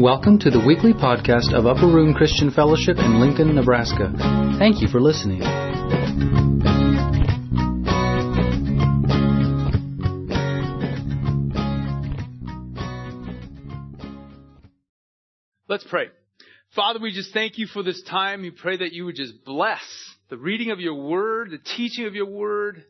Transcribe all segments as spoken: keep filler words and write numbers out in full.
Welcome to the weekly podcast of Upper Room Christian Fellowship in Lincoln, Nebraska. Thank you for listening. Let's pray. Father, we just thank you for this time. We pray that you would just bless the reading of your word, the teaching of your word,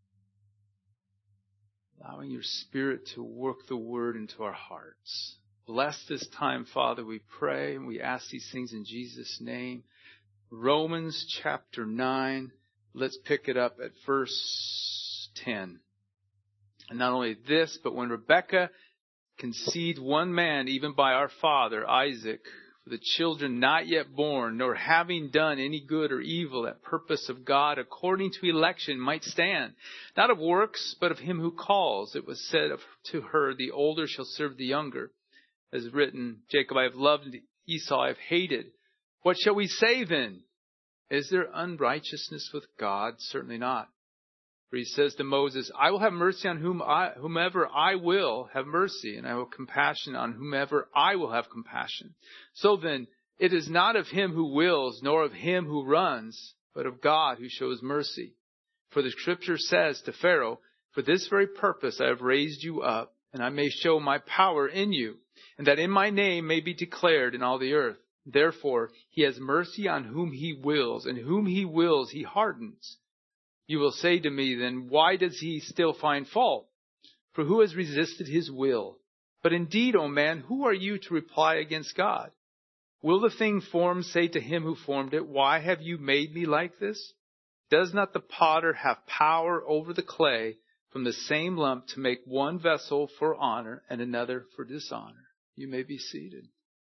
allowing your Spirit to work the word into our hearts. Bless this time, Father, we pray, and we ask these things in Jesus' name. Romans chapter nine, let's pick it up at verse ten. And not only this, but when Rebekah conceived one man, even by our father Isaac, for the children not yet born, nor having done any good or evil, that purpose of God according to election might stand, not of works, but of him who calls. It was said of, to her, the older shall serve the younger. As written, Jacob I have loved, Esau I have hated. What shall we say then? Is there unrighteousness with God? Certainly not. For he says to Moses, I will have mercy on whom I, whomever I will have mercy, and I will have compassion on whomever I will have compassion. So then, it is not of him who wills, nor of him who runs, but of God who shows mercy. For the scripture says to Pharaoh, for this very purpose I have raised you up, and I may show my power in you, and that in my name may be declared in all the earth. Therefore, he has mercy on whom he wills, and whom he wills he hardens. You will say to me, then, why does he still find fault? For who has resisted his will? But indeed, O man, who are you to reply against God? Will the thing formed say to him who formed it, why have you made me like this? Does not the potter have power over the clay from the same lump to make one vessel for honor and another for dishonor? You may be seated.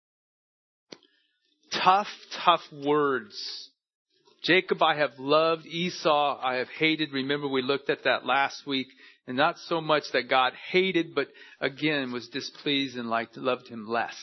Tough, tough words. Jacob I have loved, Esau I have hated. Remember, we looked at that last week. And not so much that God hated, but again was displeased and liked, loved him less.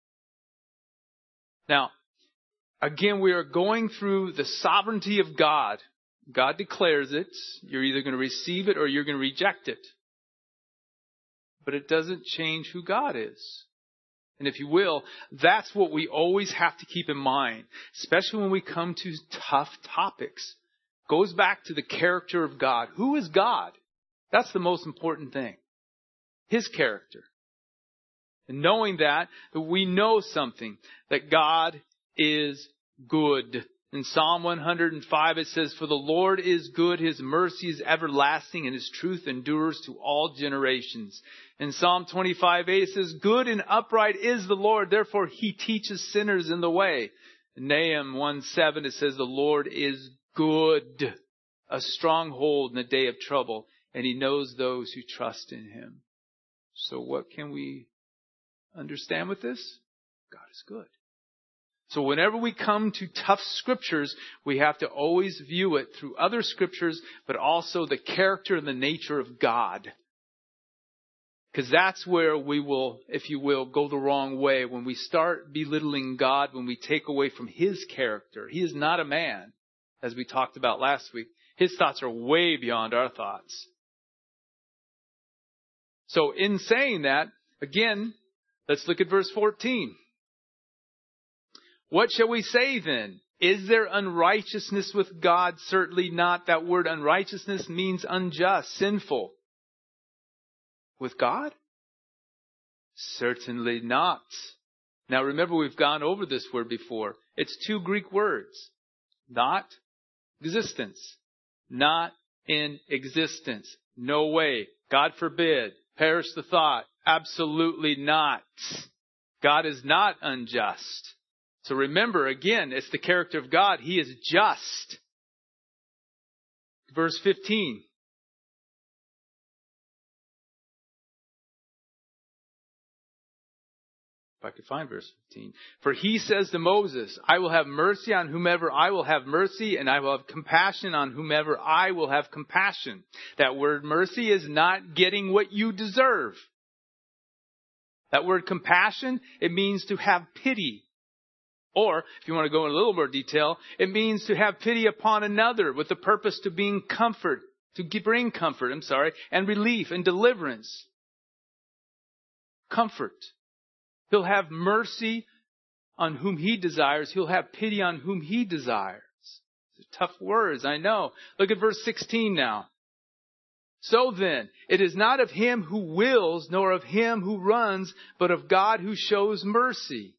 Now, again, we are going through the sovereignty of God. God declares it. You're either going to receive it or you're going to reject it. But it doesn't change who God is. And if you will, that's what we always have to keep in mind, especially when we come to tough topics. Goes back to the character of God. Who is God? That's the most important thing. His character. And knowing that, that we know something, that God is good. In Psalm one hundred five it says, for the Lord is good, his mercy is everlasting, and his truth endures to all generations. In Psalm twenty-five eight it says, good and upright is the Lord, therefore he teaches sinners in the way. In Nahum one seven it says, the Lord is good, a stronghold in the day of trouble, and he knows those who trust in him. So what can we understand with this? God is good. So whenever we come to tough scriptures, we have to always view it through other scriptures, but also the character and the nature of God. Because that's where we will, if you will, go the wrong way. When we start belittling God, when we take away from his character. He is not a man, as we talked about last week. His thoughts are way beyond our thoughts. So in saying that, again, let's look at verse fourteen. What shall we say then? Is there unrighteousness with God? Certainly not. That word unrighteousness means unjust, sinful. With God? Certainly not. Now remember, we've gone over this word before. It's two Greek words. Not existence. Not in existence. No way. God forbid. Perish the thought. Absolutely not. God is not unjust. So remember, again, it's the character of God. He is just. Verse fifteen. If I could find verse fifteen. For he says to Moses, I will have mercy on whomever I will have mercy, and I will have compassion on whomever I will have compassion. That word mercy is not getting what you deserve. That word compassion, it means to have pity. Or, if you want to go in a little more detail, it means to have pity upon another with the purpose to bring comfort, to bring comfort, I'm sorry, and relief and deliverance. Comfort. He'll have mercy on whom He desires. He'll have pity on whom He desires. Tough words, I know. Look at verse sixteen now. So then, it is not of him who wills, nor of him who runs, but of God who shows mercy.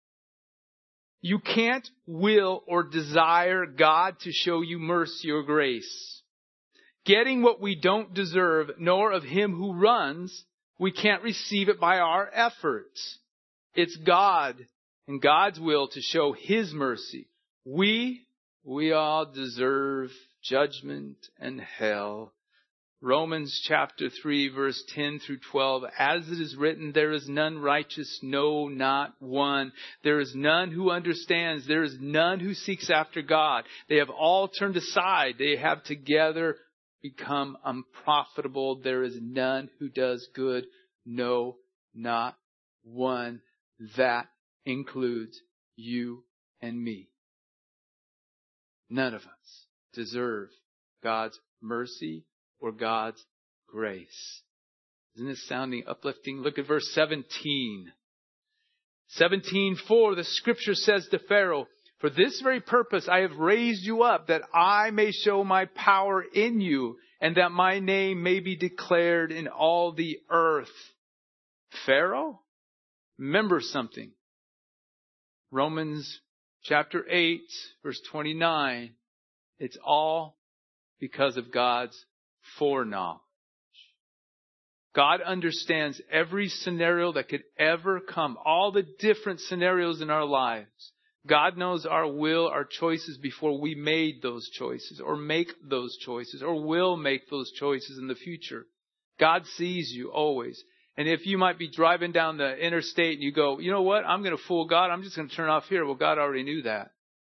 You can't will or desire God to show you mercy or grace. Getting what we don't deserve, nor of him who runs, we can't receive it by our efforts. It's God and God's will to show His mercy. We, we all deserve judgment and hell. Romans chapter three, verse ten through twelve. As it is written, there is none righteous, no, not one. There is none who understands. There is none who seeks after God. They have all turned aside. They have together become unprofitable. There is none who does good, no, not one. That includes you and me. None of us deserve God's mercy or God's grace. Isn't this sounding uplifting? Look at verse seventeen. seventeen four, the scripture says to Pharaoh, for this very purpose I have raised you up, that I may show my power in you, and that my name may be declared in all the earth. Pharaoh, remember something. Romans chapter eight, verse twenty-nine. It's all because of God's foreknowledge. God understands every scenario that could ever come, all the different scenarios in our lives. God knows our will, our choices before we made those choices or make those choices or will make those choices in the future. God sees you always. And if you might be driving down the interstate and you go, you know what, I'm going to fool God. I'm just going to turn off here. Well, God already knew that.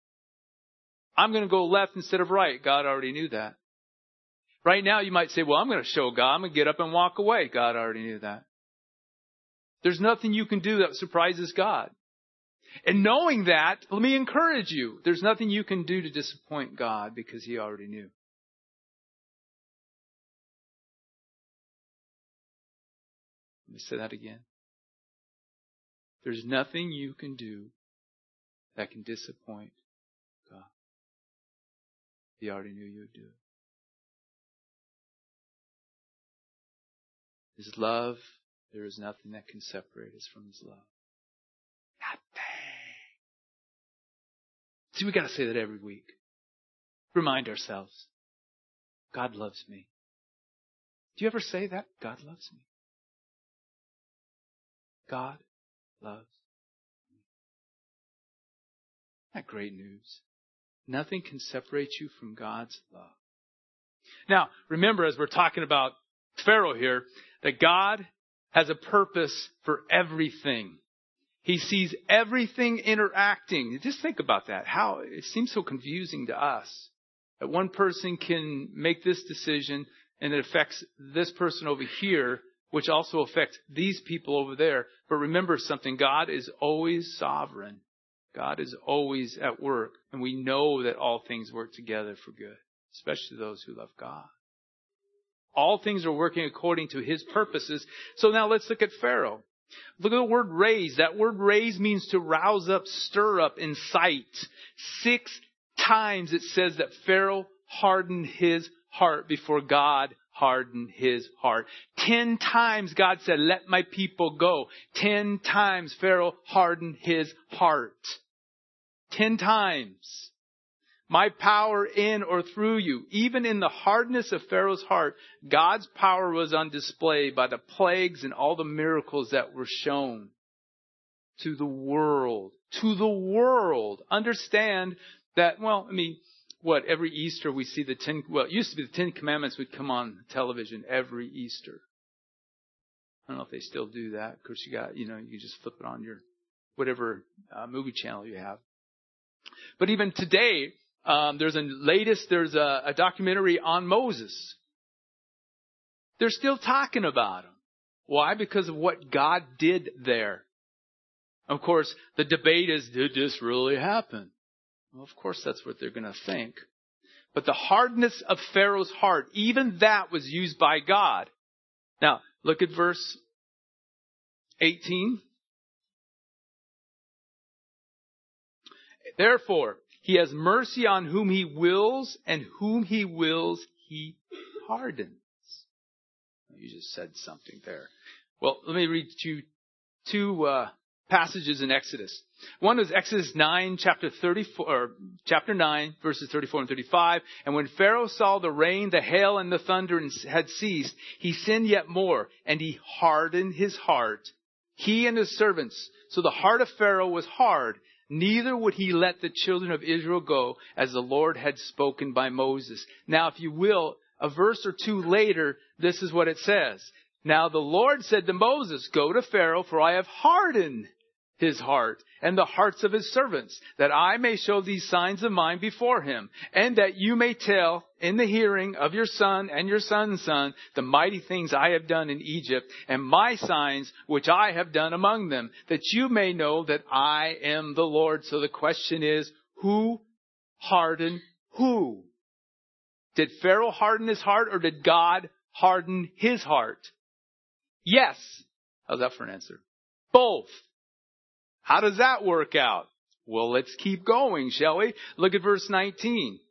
I'm going to go left instead of right. God already knew that. Right now, you might say, well, I'm going to show God. I'm going to get up and walk away. God already knew that. There's nothing you can do that surprises God. And knowing that, let me encourage you. There's nothing you can do to disappoint God because He already knew. Let me say that again. There's nothing you can do that can disappoint God. He already knew you would do it. His love, there is nothing that can separate us from His love. Nothing. See, we got to say that every week. Remind ourselves, God loves me. Do you ever say that? God loves me. God loves me. Isn't that great news? Nothing can separate you from God's love. Now, remember, as we're talking about Pharaoh here, that God has a purpose for everything. He sees everything interacting. Just think about that. How it seems so confusing to us that one person can make this decision and it affects this person over here, which also affects these people over there. But remember something, God is always sovereign. God is always at work. And we know that all things work together for good, especially those who love God. All things are working according to His purposes. So now let's look at Pharaoh. Look at the word raise. That word raise means to rouse up, stir up, incite. Six times it says that Pharaoh hardened his heart before God hardened his heart. Ten times God said, let my people go. Ten times Pharaoh hardened his heart. Ten times. My power in or through you. Even in the hardness of Pharaoh's heart, God's power was on display by the plagues and all the miracles that were shown to the world. To the world. Understand that, well, I mean, what, every Easter we see the Ten, well, it used to be the Ten Commandments would come on television every Easter. I don't know if they still do that. Of course, you got, you know, you can just flip it on your, whatever uh, movie channel you have. But even today, Um, there's a latest, there's a, a documentary on Moses. They're still talking about him. Why? Because of what God did there. Of course, the debate is, did this really happen? Well, of course, that's what they're going to think. But the hardness of Pharaoh's heart, even that was used by God. Now, look at verse eighteen. Therefore, he has mercy on whom he wills, and whom he wills, he pardons. You just said something there. Well, let me read you two uh, passages in Exodus. One was Exodus nine, chapter thirty-four, or chapter nine, verses thirty-four and thirty-five. And when Pharaoh saw the rain, the hail, and the thunder had ceased, he sinned yet more, and he hardened his heart, he and his servants. So the heart of Pharaoh was hard. Neither would he let the children of Israel go, as the Lord had spoken by Moses. Now, if you will, a verse or two later, this is what it says. Now the Lord said to Moses, go to Pharaoh, for I have hardened his heart and the hearts of his servants, that I may show these signs of mine before him, and that you may tell in the hearing of your son and your son's son the mighty things I have done in Egypt, and my signs which I have done among them, that you may know that I am the Lord. So the question is, who hardened who? Did Pharaoh harden his heart, or did God harden his heart? Yes. How's that for an answer? Both. How does that work out? Well, let's keep going, shall we? Look at verse nineteen.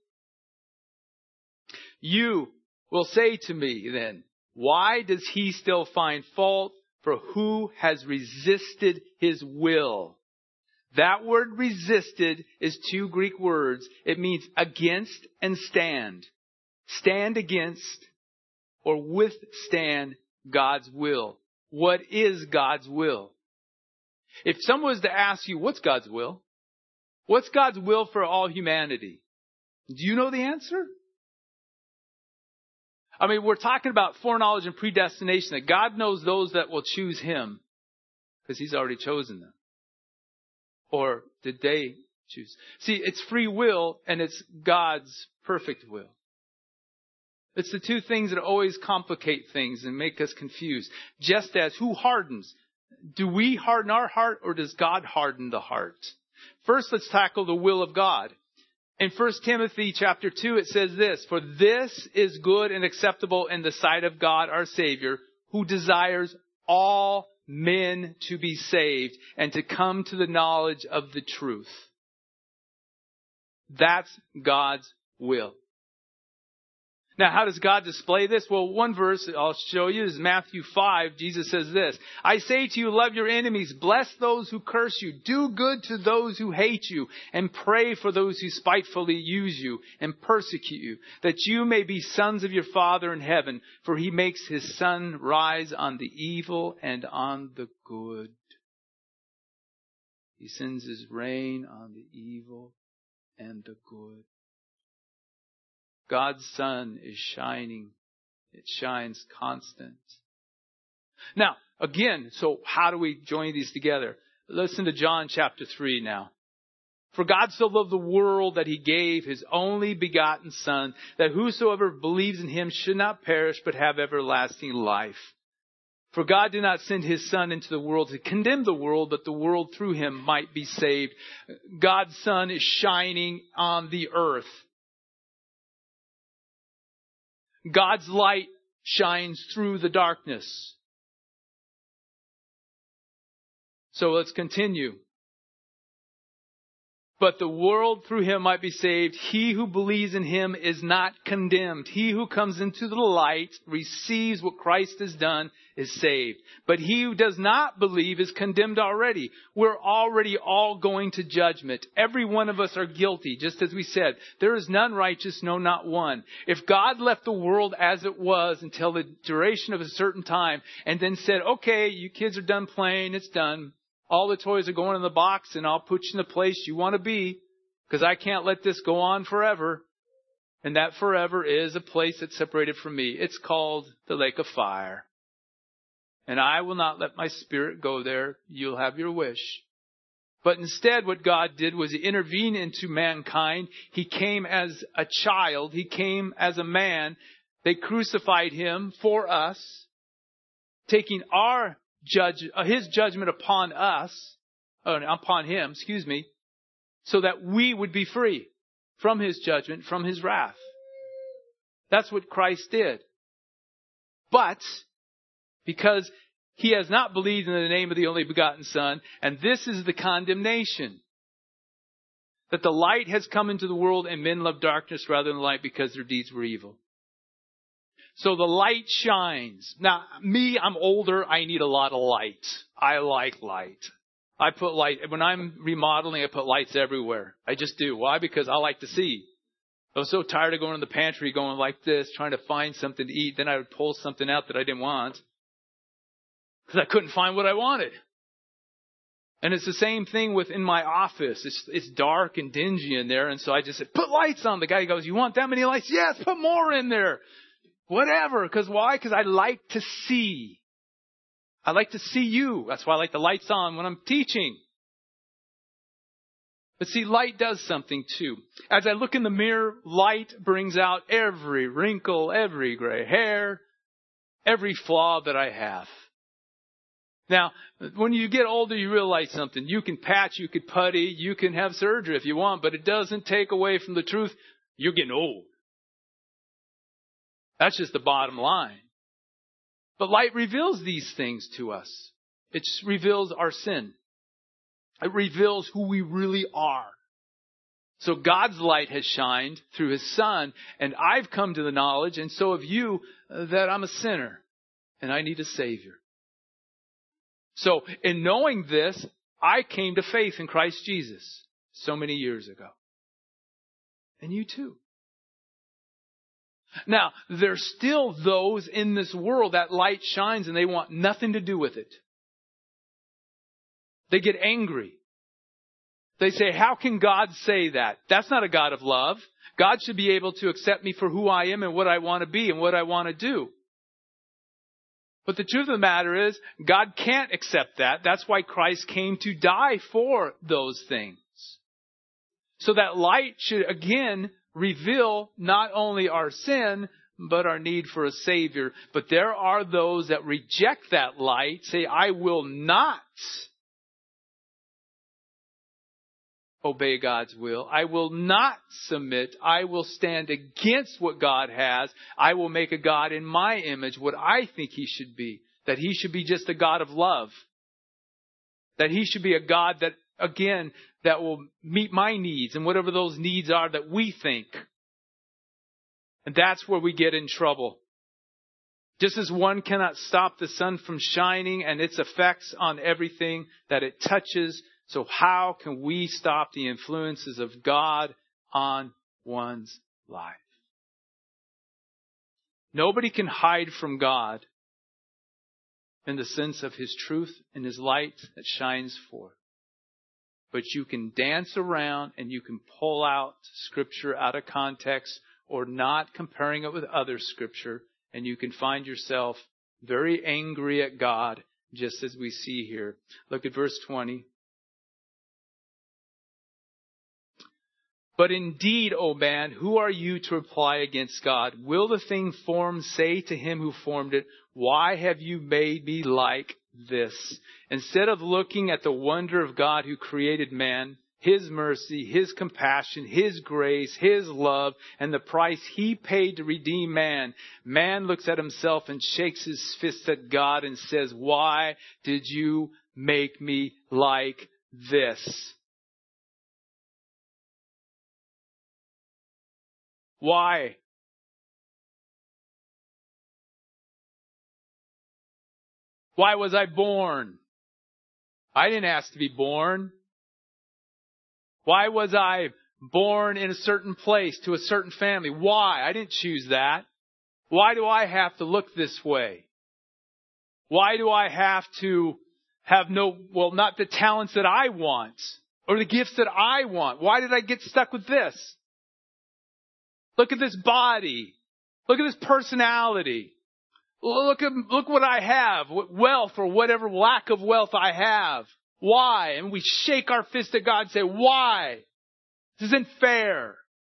You will say to me then, why does he still find fault? For who has resisted his will? That word resisted is two Greek words. It means against and stand. Stand against or withstand God's will. What is God's will? If someone was to ask you, what's God's will? What's God's will for all humanity? Do you know the answer? I mean, we're talking about foreknowledge and predestination, that God knows those that will choose him because he's already chosen them. Or did they choose? See, it's free will and it's God's perfect will. It's the two things that always complicate things and make us confused. Just as who hardens? Do we harden our heart, or does God harden the heart? First, let's tackle the will of God. In First Timothy chapter two, it says this, for this is good and acceptable in the sight of God our Savior, who desires all men to be saved and to come to the knowledge of the truth. That's God's will. Now, how does God display this? Well, one verse I'll show you is Matthew five. Jesus says this, I say to you, love your enemies, bless those who curse you, do good to those who hate you, and pray for those who spitefully use you and persecute you, that you may be sons of your Father in heaven, for he makes his sun rise on the evil and on the good. He sends his rain on the evil and the good. God's sun is shining. It shines constant. Now, again, so how do we join these together? Listen to John chapter three now. For God so loved the world that he gave his only begotten Son, that whosoever believes in him should not perish but have everlasting life. For God did not send his Son into the world to condemn the world, but the world through him might be saved. God's sun is shining on the earth. God's light shines through the darkness. So let's continue. But the world through him might be saved. He who believes in him is not condemned. He who comes into the light, receives what Christ has done, is saved. But he who does not believe is condemned already. We're already all going to judgment. Every one of us are guilty. Just as we said, there is none righteous, no, not one. If God left the world as it was until the duration of a certain time and then said, okay, you kids are done playing, it's done. All the toys are going in the box and I'll put you in the place you want to be because I can't let this go on forever. And that forever is a place that's separated from me. It's called the lake of fire. And I will not let my spirit go there. You'll have your wish. But instead what God did was he intervened into mankind. He came as a child. He came as a man. They crucified him for us, taking our Judge uh, his judgment upon us, uh, upon him, excuse me, so that we would be free from his judgment, from his wrath. That's what Christ did. But because he has not believed in the name of the only begotten Son, and this is the condemnation, That the light has come into the world and men love darkness rather than light because their deeds were evil. So the light shines. Now, me, I'm older. I need a lot of light. I like light. I put light, when I'm remodeling, I put lights everywhere. I just do. Why? Because I like to see. I was so tired of going in the pantry, going like this, trying to find something to eat. Then I would pull something out that I didn't want. Because I couldn't find what I wanted. And it's the same thing within my office. It's it's dark and dingy in there. And so I just said, put lights on. The guy goes, you want that many lights? Yes, put more in there. Whatever. Because why? Because I like to see. I like to see you. That's why I like the lights on when I'm teaching. But see, light does something too. As I look in the mirror, light brings out every wrinkle, every gray hair, every flaw that I have. Now, when you get older, you realize something. You can patch, you can putty, you can have surgery if you want, but it doesn't take away from the truth. You're getting old. That's just the bottom line. But light reveals these things to us. It reveals our sin. It reveals who we really are. So God's light has shined through His Son, and I've come to the knowledge, and so have you, that I'm a sinner, and I need a Savior. So in knowing this, I came to faith in Christ Jesus so many years ago. And you too. Now, there's still those in this world that light shines and they want nothing to do with it. They get angry. They say, how can God say that? That's not a God of love. God should be able to accept me for who I am and what I want to be and what I want to do. But the truth of the matter is, God can't accept that. That's why Christ came to die for those things. So that light should again reveal not only our sin, but our need for a Savior. But there are those that reject that light, say, I will not obey God's will. I will not submit. I will stand against what God has. I will make a God in my image, what I think He should be. That He should be just a God of love. That He should be a God that, again, that will meet my needs and whatever those needs are that we think. And that's where we get in trouble. Just as one cannot stop the sun from shining and its effects on everything that it touches, so how can we stop the influences of God on one's life? Nobody can hide from God in the sense of His truth and His light that shines forth. But you can dance around and you can pull out Scripture out of context or not comparing it with other Scripture, and you can find yourself very angry at God, just as we see here. Look at verse twenty. But indeed, O man, who are you to reply against God? Will the thing formed say to Him who formed it, why have you made me like this? Instead of looking at the wonder of God who created man, His mercy, His compassion, His grace, His love, and the price He paid to redeem man, man looks at himself and shakes his fist at God and says, why did you make me like this? Why? Why was I born? I didn't ask to be born. Why was I born in a certain place to a certain family? Why? I didn't choose that. Why do I have to look this way? Why do I have to have no, well, not the talents that I want or the gifts that I want? Why did I get stuck with this? Look at this body. Look at this personality. Look at, look what I have. Wealth or whatever lack of wealth I have. Why? And we shake our fist at God and say, why? This isn't fair.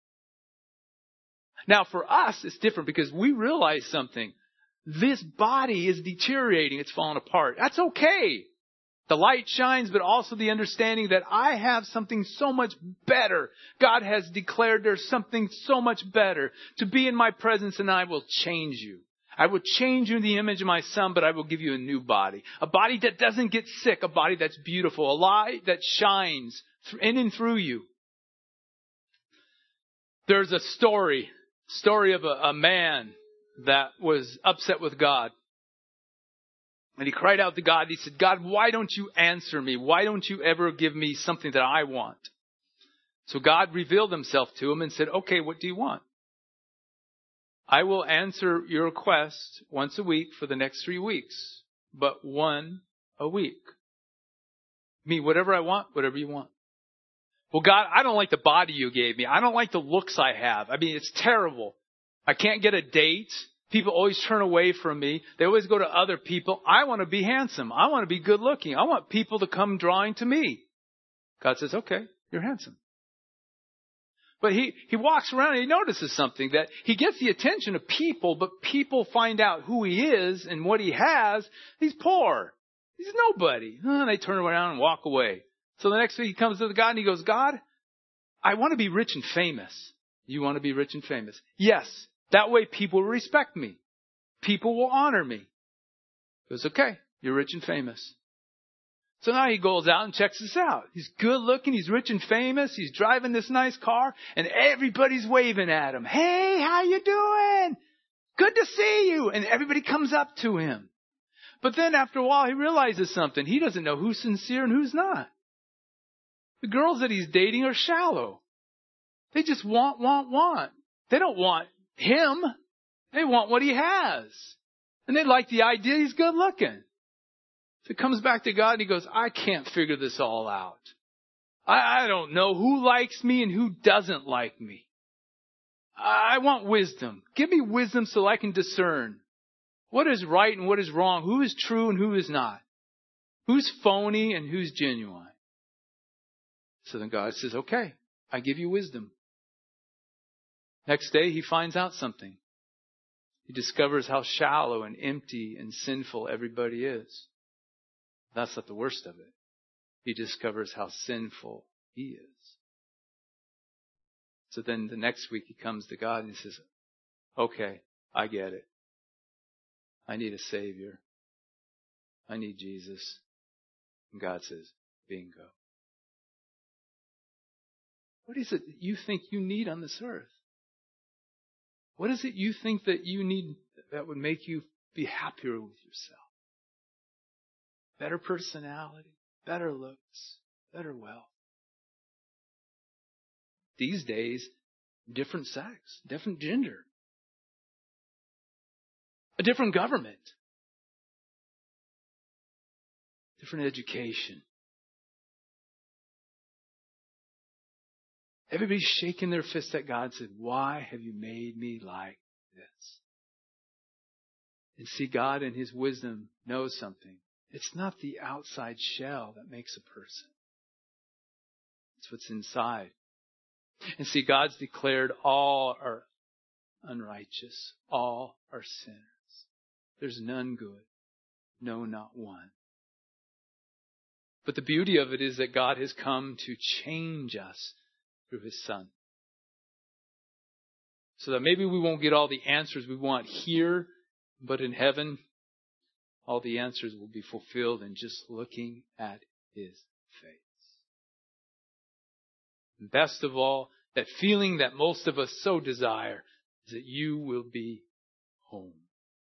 Now for us, it's different because we realize something. This body is deteriorating. It's falling apart. That's okay. The light shines, but also the understanding that I have something so much better. God has declared there's something so much better to be in my presence, and I will change you. I will change you in the image of my Son, but I will give you a new body. A body that doesn't get sick. A body that's beautiful. A light that shines in and through you. There's a story, story of a, a man that was upset with God. And he cried out to God. He said, God, why don't you answer me? Why don't you ever give me something that I want? So God revealed himself to him and said, okay, what do you want? I will answer your request once a week for the next three weeks, but one a week. Me, whatever I want, whatever you want. Well, God, I don't like the body you gave me. I don't like the looks I have. I mean, it's terrible. I can't get a date. People always turn away from me. They always go to other people. I want to be handsome. I want to be good looking. I want people to come drawing to me. God says, okay, you're handsome. But he, he walks around and he notices something, that he gets the attention of people, but people find out who he is and what he has. He's poor. He's nobody. And they turn around and walk away. So the next week he comes to the God and he goes, God, I want to be rich and famous. You want to be rich and famous? Yes. That way people will respect me. People will honor me. He goes, okay, you're rich and famous. So now he goes out and checks this out. He's good looking. He's rich and famous. He's driving this nice car and everybody's waving at him. Hey, how you doing? Good to see you. And everybody comes up to him. But then after a while, he realizes something. He doesn't know who's sincere and who's not. The girls that he's dating are shallow. They just want, want, want. They don't want him. They want what he has. And they like the idea he's good looking. So he comes back to God and he goes, I can't figure this all out. I, I don't know who likes me and who doesn't like me. I, I want wisdom. Give me wisdom so I can discern what is right and what is wrong, who is true and who is not, who's phony and who's genuine. So then God says, okay, I give you wisdom. Next day, he finds out something. He discovers how shallow and empty and sinful everybody is. That's not the worst of it. He discovers how sinful he is. So then the next week he comes to God and he says, okay, I get it. I need a Savior. I need Jesus. And God says, bingo. What is it that you think you need on this earth? What is it you think that you need that would make you be happier with yourself? Better personality, better looks, better wealth. These days, different sex, different gender, a different government, different education. Everybody's shaking their fist at God and said, why have you made me like this? And see, God in his wisdom knows something. It's not the outside shell that makes a person. It's what's inside. And see, God's declared all are unrighteous. All are sinners. There's none good. No, not one. But the beauty of it is that God has come to change us through his Son. So that maybe we won't get all the answers we want here, but in heaven, all the answers will be fulfilled in just looking at his face. And best of all, that feeling that most of us so desire is that you will be home.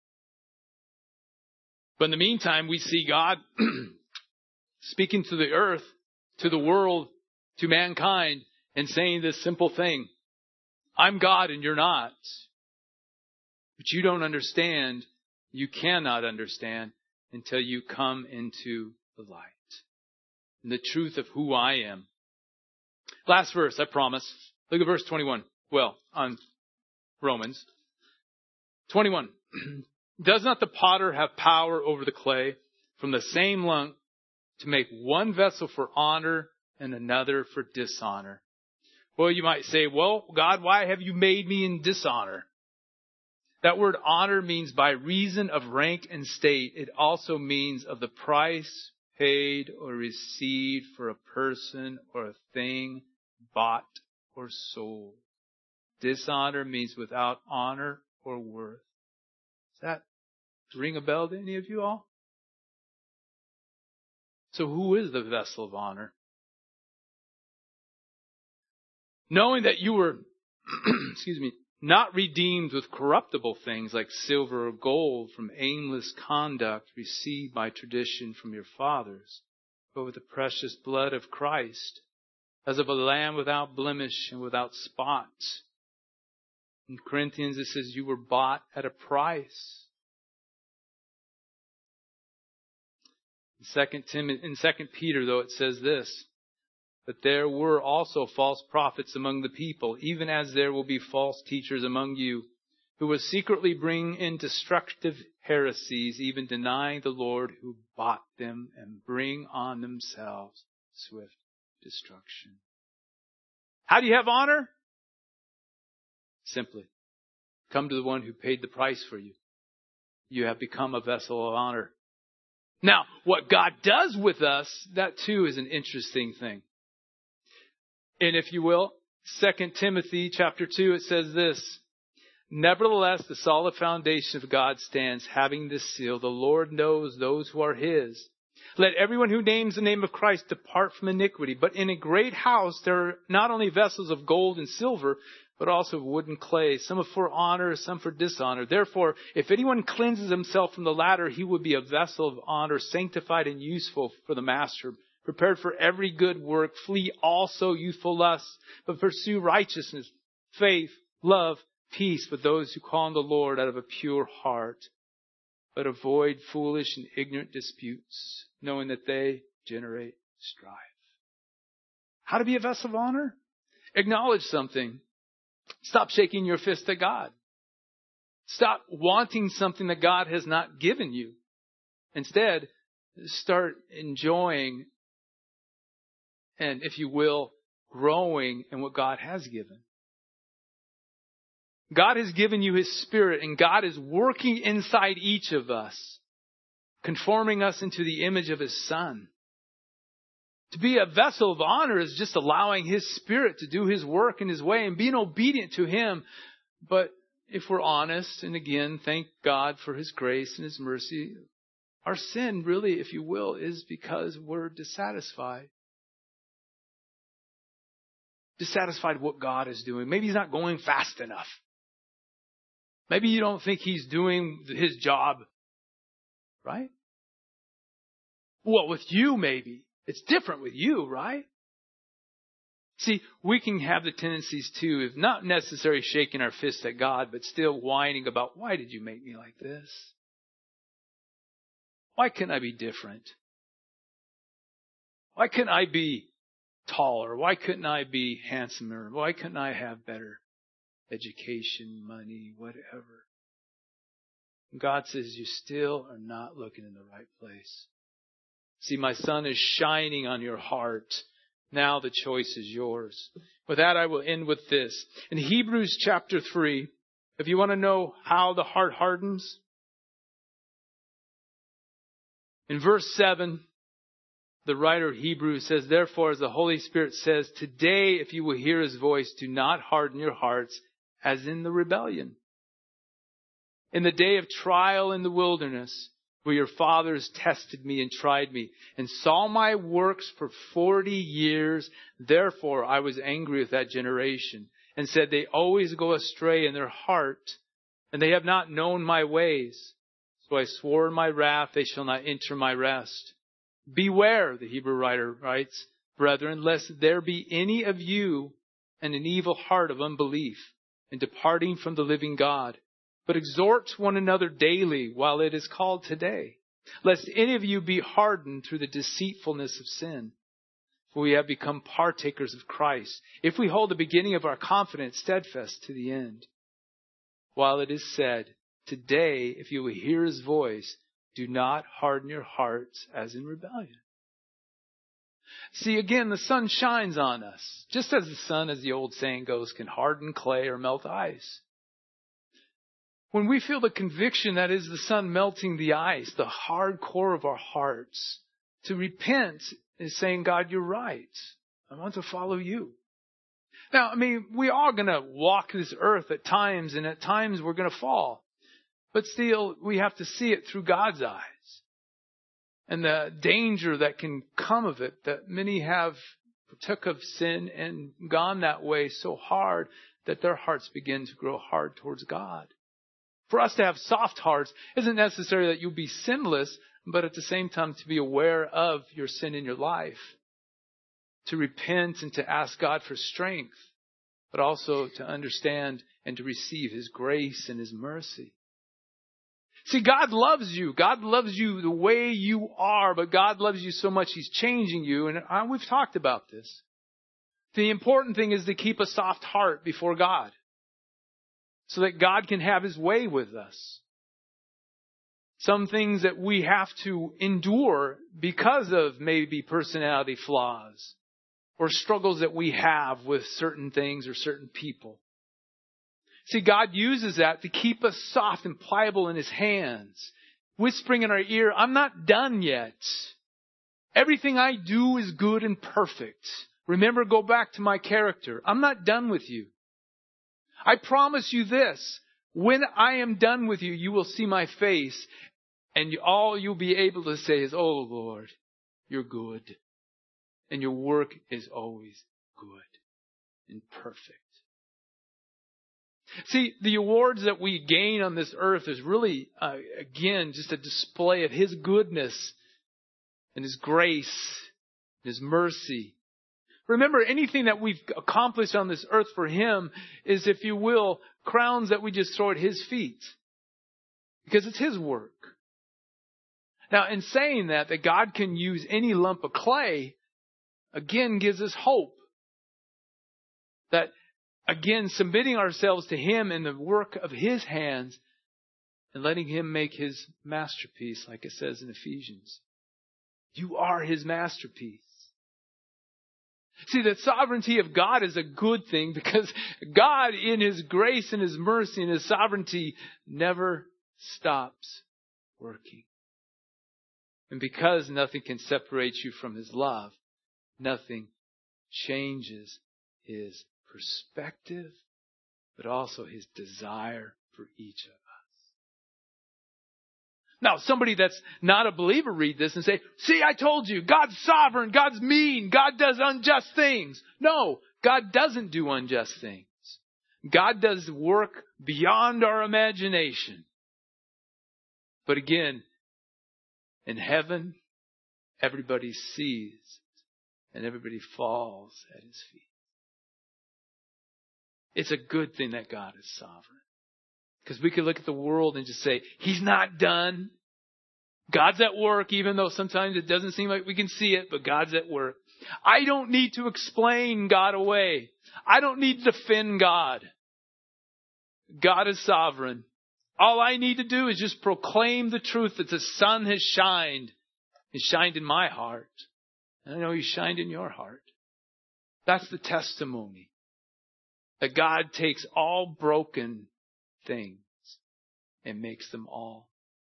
But in the meantime, we see God speaking to the earth, to the world, to mankind, and saying this simple thing. I'm God and you're not. But you don't understand. You cannot understand until you come into the light. And the truth of who I am. Last verse, I promise. Look at verse twenty-one. Well, on Romans. twenty-one. Does not the potter have power over the clay from the same lump to make one vessel for honor and another for dishonor? Well, you might say, well, God, why have you made me in dishonor? That word honor means by reason of rank and state. It also means of the price paid or received for a person or a thing bought or sold. Dishonor means without honor or worth. Does that ring a bell to any of you all? So who is the vessel of honor? Knowing that you were excuse me, not redeemed with corruptible things like silver or gold from aimless conduct received by tradition from your fathers, but with the precious blood of Christ, as of a lamb without blemish and without spot. In Corinthians it says you were bought at a price. In Second Timothy, in Second Peter, though, it says this, but there were also false prophets among the people, even as there will be false teachers among you, who will secretly bring in destructive heresies, even denying the Lord who bought them, and bring on themselves swift destruction. How do you have honor? Simply, come to the one who paid the price for you. You have become a vessel of honor. Now, what God does with us, that too is an interesting thing. And if you will, Second Timothy chapter two, it says this, nevertheless, the solid foundation of God stands, having this seal, the Lord knows those who are His. Let everyone who names the name of Christ depart from iniquity. But in a great house there are not only vessels of gold and silver, but also of wood and clay, some for honor, some for dishonor. Therefore, if anyone cleanses himself from the latter, he will be a vessel of honor, sanctified and useful for the master, prepared for every good work. Flee also youthful lusts, but pursue righteousness, faith, love, peace with those who call on the Lord out of a pure heart. But avoid foolish and ignorant disputes, knowing that they generate strife. How to be a vessel of honor? Acknowledge something. Stop shaking your fist at God. Stop wanting something that God has not given you. Instead, start enjoying and, if you will, growing in what God has given. God has given you His Spirit, and God is working inside each of us, conforming us into the image of His Son. To be a vessel of honor is just allowing His Spirit to do His work in His way and being obedient to Him. But if we're honest, and again, thank God for His grace and His mercy, our sin really, if you will, is because we're dissatisfied. Dissatisfied with what God is doing. Maybe He's not going fast enough. Maybe you don't think He's doing His job, right? Well, with you maybe. It's different with you, right? See, we can have the tendencies too, if not necessarily shaking our fists at God, but still whining about, why did you make me like this? Why couldn't I be different? Why couldn't I be taller? Why couldn't I be handsomer? Why couldn't I have better education, money, whatever? And God says, you still are not looking in the right place. See, my sun is shining on your heart. Now the choice is yours. With that, I will end with this. In Hebrews chapter three, if you want to know how the heart hardens, in verse seven, the writer of Hebrews says, therefore, as the Holy Spirit says, today, if you will hear His voice, do not harden your hearts as in the rebellion. In the day of trial in the wilderness, where your fathers tested me and tried me, and saw my works for forty years. Therefore I was angry with that generation, and said, they always go astray in their heart, and they have not known my ways. So I swore in my wrath, they shall not enter my rest. Beware, the Hebrew writer writes, brethren, lest there be any of you and an evil heart of unbelief, in departing from the living God. But exhort one another daily while it is called today, lest any of you be hardened through the deceitfulness of sin. For we have become partakers of Christ, if we hold the beginning of our confidence steadfast to the end. While it is said, today, if you will hear His voice, do not harden your hearts as in rebellion. See, again, the sun shines on us, just as the sun, as the old saying goes, can harden clay or melt ice. When we feel the conviction that is the sun melting the ice, the hard core of our hearts, to repent is saying, God, you're right. I want to follow you. Now, I mean, we're all going to walk this earth at times, and at times we're going to fall. But still, we have to see it through God's eyes. And the danger that can come of it, that many have partook of sin and gone that way so hard that their hearts begin to grow hard towards God. For us to have soft hearts isn't necessarily that you'll be sinless, but at the same time to be aware of your sin in your life, to repent and to ask God for strength, but also to understand and to receive His grace and His mercy. See, God loves you. God loves you the way you are, but God loves you so much He's changing you. And we've talked about this. The important thing is to keep a soft heart before God so that God can have His way with us. Some things that we have to endure because of maybe personality flaws or struggles that we have with certain things or certain people. See, God uses that to keep us soft and pliable in His hands, whispering in our ear, I'm not done yet. Everything I do is good and perfect. Remember, go back to my character. I'm not done with you. I promise you this. When I am done with you, you will see my face. And all you'll be able to say is, oh Lord, you're good. And your work is always good and perfect. See, the awards that we gain on this earth is really, uh, again, just a display of His goodness and His grace, His mercy. Remember, anything that we've accomplished on this earth for Him is, if you will, crowns that we just throw at His feet. Because it's His work. Now, in saying that, that God can use any lump of clay, again, gives us hope. That, again, submitting ourselves to Him and the work of His hands and letting Him make His masterpiece, like it says in Ephesians. You are His masterpiece. See, the sovereignty of God is a good thing because God, in His grace and His mercy and His sovereignty, never stops working. And because nothing can separate you from His love, nothing changes His perspective, but also His desire for each of us. Now, somebody that's not a believer read this and say, see, I told you, God's sovereign, God's mean, God does unjust things. No, God doesn't do unjust things. God does work beyond our imagination. But again, in heaven, everybody sees and everybody falls at His feet. It's a good thing that God is sovereign. Because we could look at the world and just say, He's not done. God's at work, even though sometimes it doesn't seem like we can see it, but God's at work. I don't need to explain God away. I don't need to defend God. God is sovereign. All I need to do is just proclaim the truth that the sun has shined. It shined in my heart. And I know He shined in your heart. That's the testimony. That God takes all broken things and makes them all.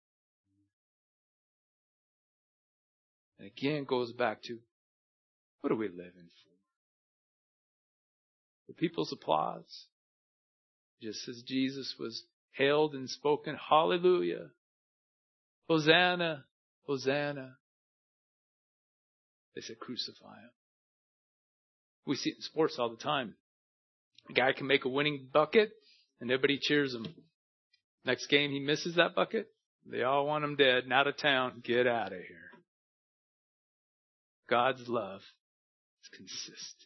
And again, it goes back to, what are we living for? For people's applause? Just as Jesus was hailed and spoken, hallelujah, Hosanna, Hosanna. They said, crucify Him. We see it in sports all the time. A guy can make a winning bucket and everybody cheers him. Next game he misses that bucket. They all want him dead and out of town. Get out of here. God's love is consistent.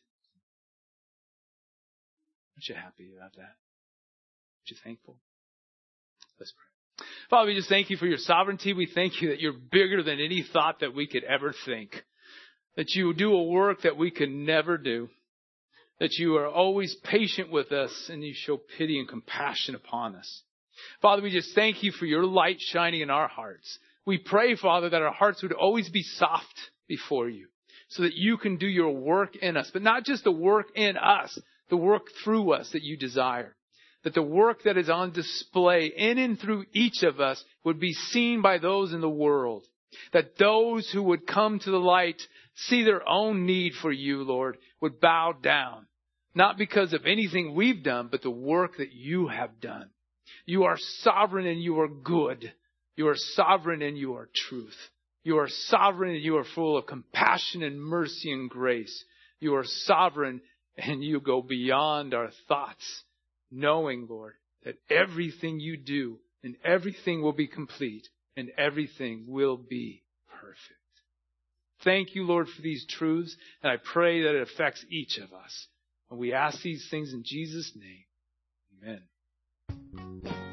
Aren't you happy about that? Aren't you thankful? Let's pray. Father, we just thank You for Your sovereignty. We thank You that You're bigger than any thought that we could ever think. That You do a work that we could never do. That You are always patient with us and You show pity and compassion upon us. Father, we just thank You for Your light shining in our hearts. We pray, Father, that our hearts would always be soft before You so that You can do Your work in us. But not just the work in us, the work through us that You desire. That the work that is on display in and through each of us would be seen by those in the world. That those who would come to the light, see their own need for You, Lord, would bow down. Not because of anything we've done, but the work that You have done. You are sovereign and You are good. You are sovereign and You are truth. You are sovereign and You are full of compassion and mercy and grace. You are sovereign and You go beyond our thoughts knowing, Lord, that everything you do and everything will be complete and everything will be perfect. Thank you, Lord, for these truths, and I pray that it affects each of us. And we ask these things in Jesus' name. Amen.